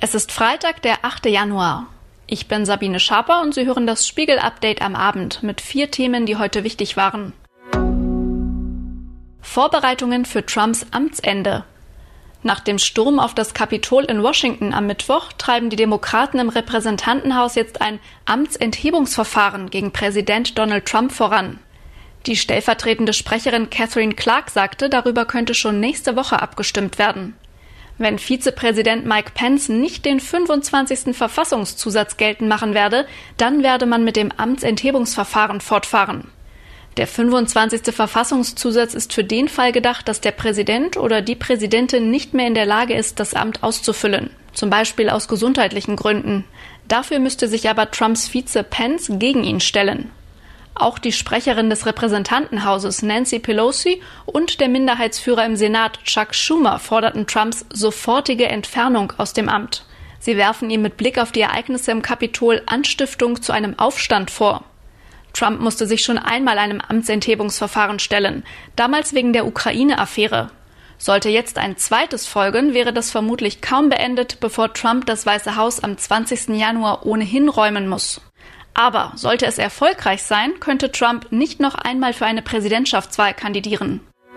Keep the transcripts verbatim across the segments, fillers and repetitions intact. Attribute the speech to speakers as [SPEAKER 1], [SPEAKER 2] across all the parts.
[SPEAKER 1] Es ist Freitag, der achte Januar. Ich bin Sabine Schaper und Sie hören das Spiegel-Update am Abend mit vier Themen, die heute wichtig waren. Vorbereitungen für Trumps Amtsende. Nach dem Sturm auf das Kapitol in Washington am Mittwoch treiben die Demokraten im Repräsentantenhaus jetzt ein Amtsenthebungsverfahren gegen Präsident Donald Trump voran. Die stellvertretende Sprecherin Katherine Clark sagte, darüber könnte schon nächste Woche abgestimmt werden. Wenn Vizepräsident Mike Pence nicht den fünfundzwanzigsten Verfassungszusatz geltend machen werde, dann werde man mit dem Amtsenthebungsverfahren fortfahren. Der fünfundzwanzigste Verfassungszusatz ist für den Fall gedacht, dass der Präsident oder die Präsidentin nicht mehr in der Lage ist, das Amt auszufüllen, zum Beispiel aus gesundheitlichen Gründen. Dafür müsste sich aber Trumps Vize Pence gegen ihn stellen. Auch die Sprecherin des Repräsentantenhauses Nancy Pelosi und der Minderheitsführer im Senat Chuck Schumer forderten Trumps sofortige Entfernung aus dem Amt. Sie werfen ihm mit Blick auf die Ereignisse im Kapitol Anstiftung zu einem Aufstand vor. Trump musste sich schon einmal einem Amtsenthebungsverfahren stellen, damals wegen der Ukraine-Affäre. Sollte jetzt ein zweites folgen, wäre das vermutlich kaum beendet, bevor Trump das Weiße Haus am zwanzigsten Januar ohnehin räumen muss. Aber sollte es erfolgreich sein, könnte Trump nicht noch einmal für eine Präsidentschaftswahl kandidieren.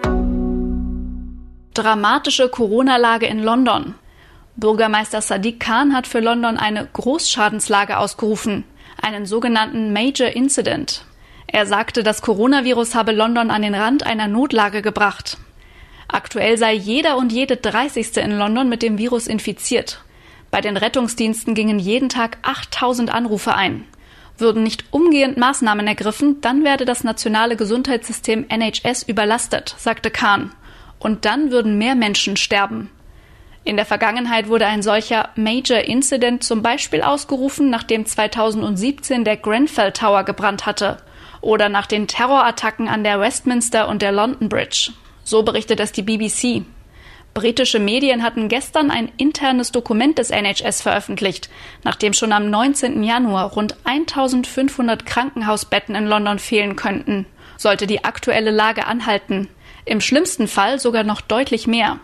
[SPEAKER 1] Dramatische Corona-Lage in London. Bürgermeister Sadiq Khan hat für London eine Großschadenslage ausgerufen, einen sogenannten Major Incident. Er sagte, das Coronavirus habe London an den Rand einer Notlage gebracht. Aktuell sei jeder und jede dreißigste in London mit dem Virus infiziert. Bei den Rettungsdiensten gingen jeden Tag achttausend Anrufe ein. Würden nicht umgehend Maßnahmen ergriffen, dann werde das nationale Gesundheitssystem N H S überlastet, sagte Khan. Und dann würden mehr Menschen sterben. In der Vergangenheit wurde ein solcher Major Incident zum Beispiel ausgerufen, nachdem zweitausendsiebzehn der Grenfell Tower gebrannt hatte oder nach den Terrorattacken an der Westminster und der London Bridge. So berichtet es die B B C. Britische Medien hatten gestern ein internes Dokument des N H S veröffentlicht, nachdem schon am neunzehnten Januar rund eintausendfünfhundert Krankenhausbetten in London fehlen könnten. Sollte die aktuelle Lage anhalten. Im schlimmsten Fall sogar noch deutlich mehr.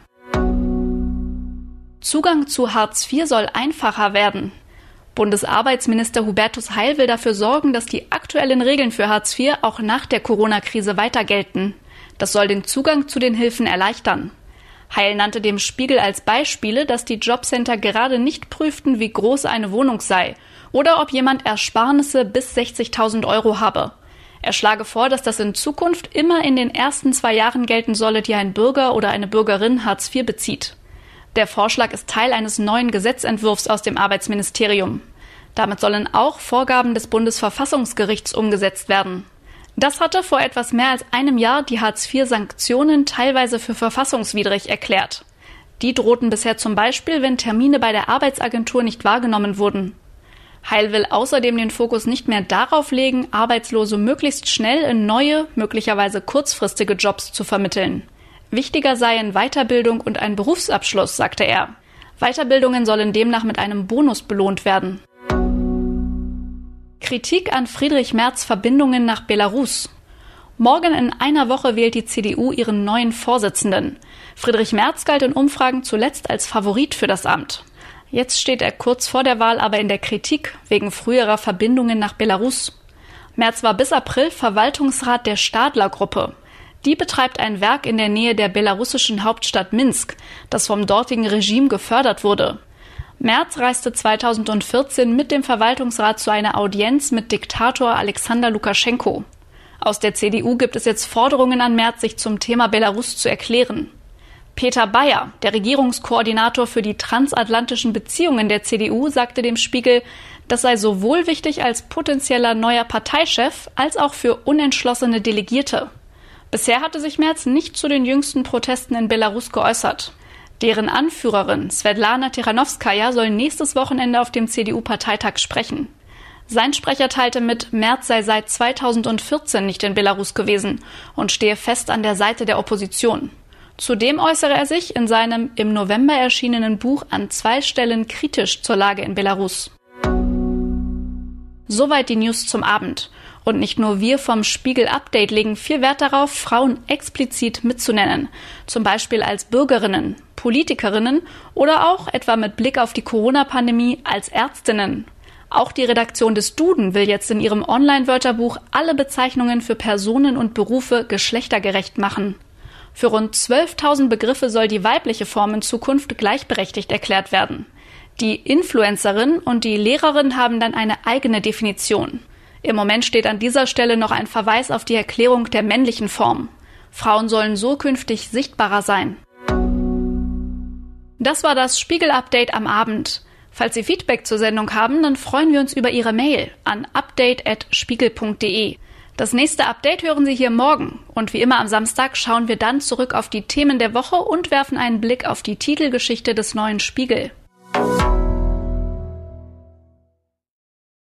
[SPEAKER 1] Zugang zu Hartz vier soll einfacher werden. Bundesarbeitsminister Hubertus Heil will dafür sorgen, dass die aktuellen Regeln für Hartz vier auch nach der Corona-Krise weiter gelten. Das soll den Zugang zu den Hilfen erleichtern. Heil nannte dem Spiegel als Beispiele, dass die Jobcenter gerade nicht prüften, wie groß eine Wohnung sei oder ob jemand Ersparnisse bis sechzigtausend Euro habe. Er schlage vor, dass das in Zukunft immer in den ersten zwei Jahren gelten solle, die ein Bürger oder eine Bürgerin Hartz vier bezieht. Der Vorschlag ist Teil eines neuen Gesetzentwurfs aus dem Arbeitsministerium. Damit sollen auch Vorgaben des Bundesverfassungsgerichts umgesetzt werden. Das hatte vor etwas mehr als einem Jahr die Hartz vier Sanktionen teilweise für verfassungswidrig erklärt. Die drohten bisher zum Beispiel, wenn Termine bei der Arbeitsagentur nicht wahrgenommen wurden. Heil will außerdem den Fokus nicht mehr darauf legen, Arbeitslose möglichst schnell in neue, möglicherweise kurzfristige Jobs zu vermitteln. Wichtiger seien Weiterbildung und ein Berufsabschluss, sagte er. Weiterbildungen sollen demnach mit einem Bonus belohnt werden. Kritik an Friedrich Merz' Verbindungen nach Belarus. Morgen in einer Woche wählt die C D U ihren neuen Vorsitzenden. Friedrich Merz galt in Umfragen zuletzt als Favorit für das Amt. Jetzt steht er kurz vor der Wahl aber in der Kritik wegen früherer Verbindungen nach Belarus. Merz war bis April Verwaltungsrat der Stadler-Gruppe. Die betreibt ein Werk in der Nähe der belarussischen Hauptstadt Minsk, das vom dortigen Regime gefördert wurde. Merz reiste zweitausendvierzehn mit dem Verwaltungsrat zu einer Audienz mit Diktator Alexander Lukaschenko. Aus der C D U gibt es jetzt Forderungen an Merz, sich zum Thema Belarus zu erklären. Peter Bayer, der Regierungskoordinator für die transatlantischen Beziehungen der C D U, sagte dem Spiegel, das sei sowohl wichtig als potenzieller neuer Parteichef als auch für unentschlossene Delegierte. Bisher hatte sich Merz nicht zu den jüngsten Protesten in Belarus geäußert. Deren Anführerin Svetlana Tichanowskaja soll nächstes Wochenende auf dem C D U-Parteitag sprechen. Sein Sprecher teilte mit, Merz sei seit zweitausendvierzehn nicht in Belarus gewesen und stehe fest an der Seite der Opposition. Zudem äußere er sich in seinem im November erschienenen Buch an zwei Stellen kritisch zur Lage in Belarus. Soweit die News zum Abend. Und Und nicht nur wir vom Spiegel Update legen viel Wert darauf, Frauen explizit mitzunennen. Zum Beispiel als Bürgerinnen, Politikerinnen oder auch etwa mit Blick auf die Corona-Pandemie als Ärztinnen. Auch die Redaktion des Duden will jetzt in ihrem Online-Wörterbuch alle Bezeichnungen für Personen und Berufe geschlechtergerecht machen. Für rund zwölftausend Begriffe soll die weibliche Form in Zukunft gleichberechtigt erklärt werden. Die Influencerin und die Lehrerin haben dann eine eigene Definition. Im Moment steht an dieser Stelle noch ein Verweis auf die Erklärung der männlichen Form. Frauen sollen so künftig sichtbarer sein. Das war das Spiegel-Update am Abend. Falls Sie Feedback zur Sendung haben, dann freuen wir uns über Ihre Mail an update at spiegel punkt de. Das nächste Update hören Sie hier morgen. Und wie immer am Samstag schauen wir dann zurück auf die Themen der Woche und werfen einen Blick auf die Titelgeschichte des neuen Spiegel.